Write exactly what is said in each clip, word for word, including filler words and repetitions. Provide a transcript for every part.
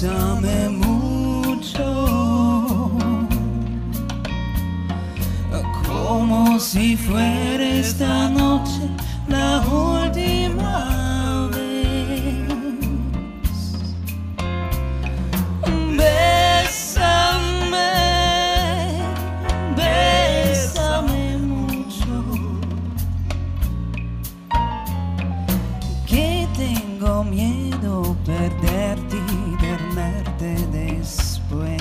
bésame mucho, como si fuera esta noche la última vez. Bésame, bésame mucho, que tengo miedo perderte y perderte después.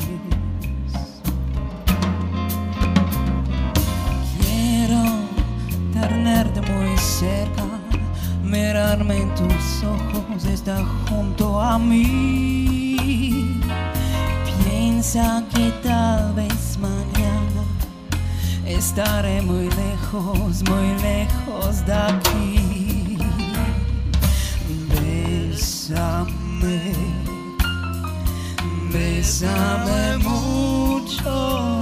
Tenerte muy cerca, mirarme en tus ojos, estar junto a mí. Piensa que tal vez mañana estaré muy lejos, muy lejos de aquí. Bésame, bésame mucho,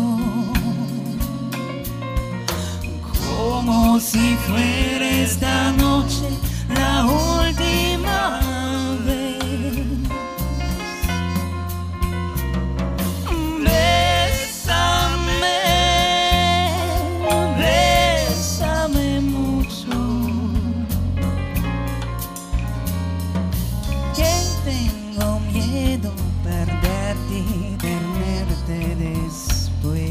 como si fuera esta noche la última vez. Bésame, bésame mucho, que tengo miedo perderte y tenerte después.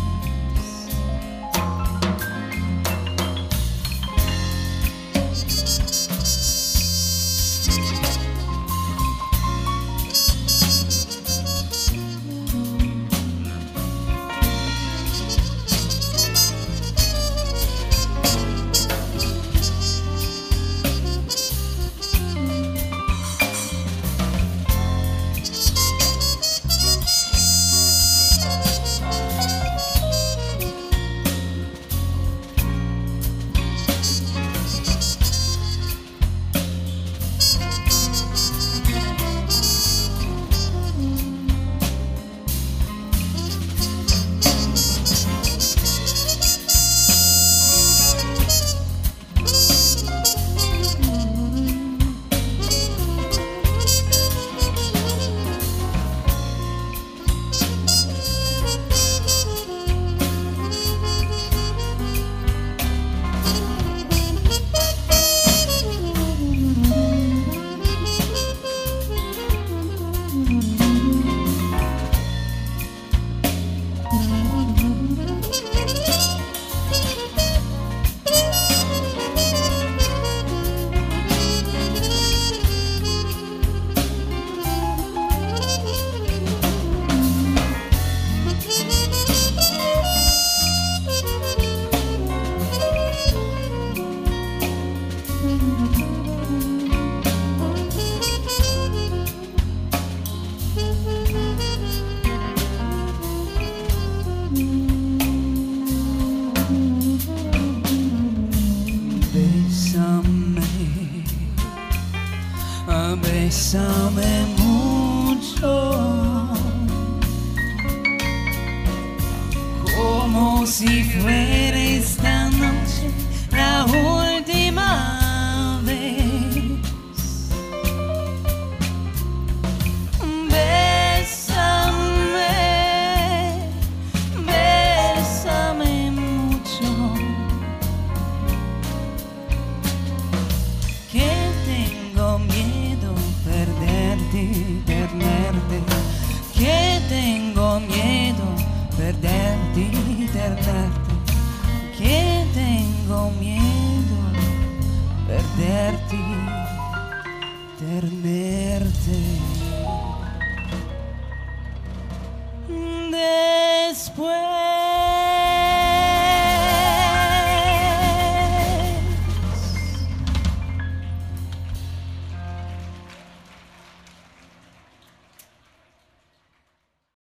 Bésame mucho, como si fuera esta noche la última vez. Bésame, bésame mucho, que tengo miedo perderte y tenerte, que tengo miedo perderte y tenerte, que tengo miedo perderte y tenerte después.